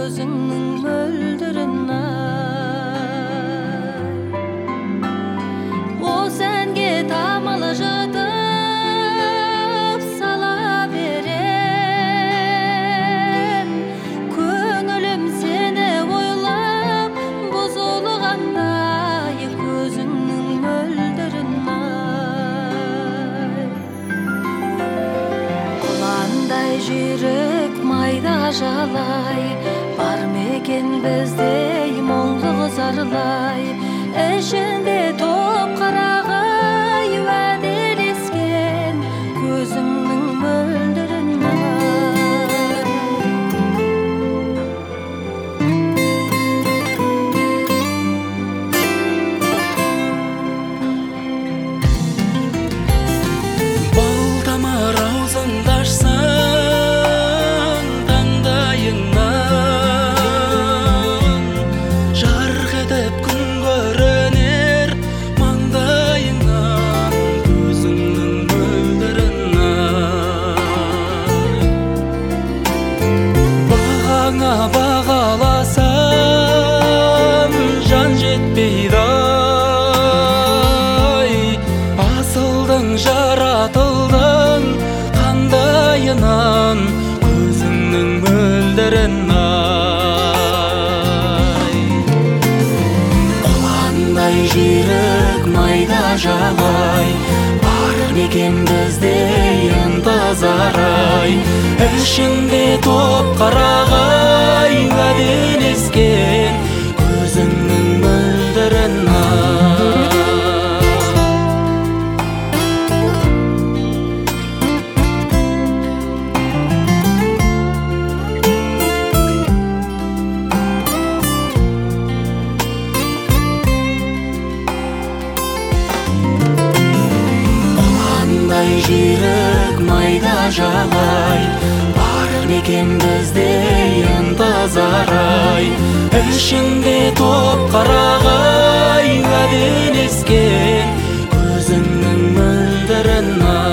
көзіңнің мөлдірін о сәнге тамалы жатып сала берем көңілім сені ойлап бұзылғандай көзіңнің мөлдірін құландай жүрек майда жалай бар мекен біздей мұңлы зарлай ішінде топ қарағай уәделескен көзіңнің мөлдірін Балтамыр аузыңды ашсаң таңдайыңнан жарқ етіп күн көрінер маңдайыңнан көзіңнің мөлдірін бағаңа бағаласам жан жетпейді асылдың жаратылдың қандайынан көзіңнің мөлдірін құландай жүйрік майда жалай бар мекен біздей ынтызар-ай ішінде топ қарағай уәделескен көзіңнің мөлдірін жүйрік майда жалай бар мекен біздей ынтызар-ай ішінде топ қарағай уәделескен көзіңнің мөлдірін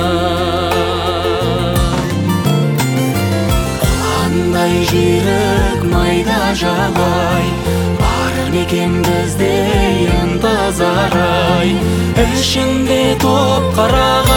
құландай жүйрік майда жалай бар мекен біздей ынтызар-ай ішінде топ қарағай